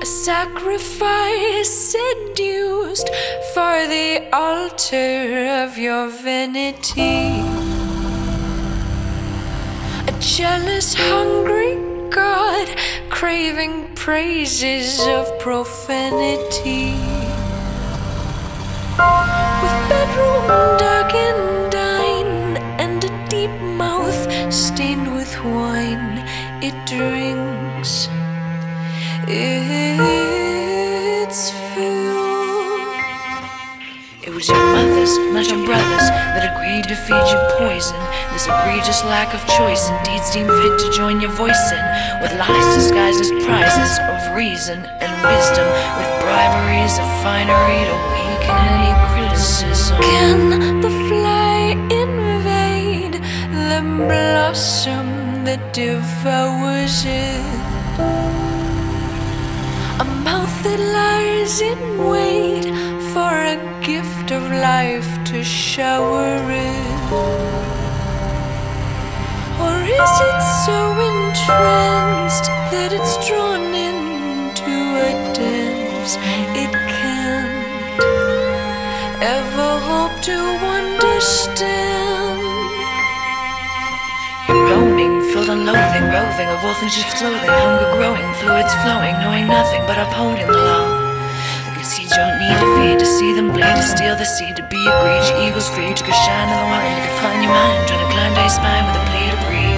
sacrifice seduced for the altar of your vanity. A jealous, hungry God craving praises of profanity. With bedroom dark and dine and a deep mouth stained with wine, it drinks its fill. It was your mothers, not your brothers, that agreed to feed you poison. This egregious lack of choice and deeds deemed fit to join your voice in, with lies disguised as prizes of reason and wisdom, with briberies of finery to weaken any criticism. Can the fly invade the blossom that devours it? A mouth that lies in wait for a gift of life to shower it. Or is it so entranced that it's drawn into a dance it can't ever hope to understand? You're roaming, filled on loathing, roving, a wolf in sheep's clothing, hunger growing, fluids flowing, knowing nothing but upholding the law. The good seeds don't need to feed, to see them bleed, to steal the seed, to be a greed. Your eagle's free, to go shine in the wine, you can find your mind, trying to climb down your spine with a plea to breathe.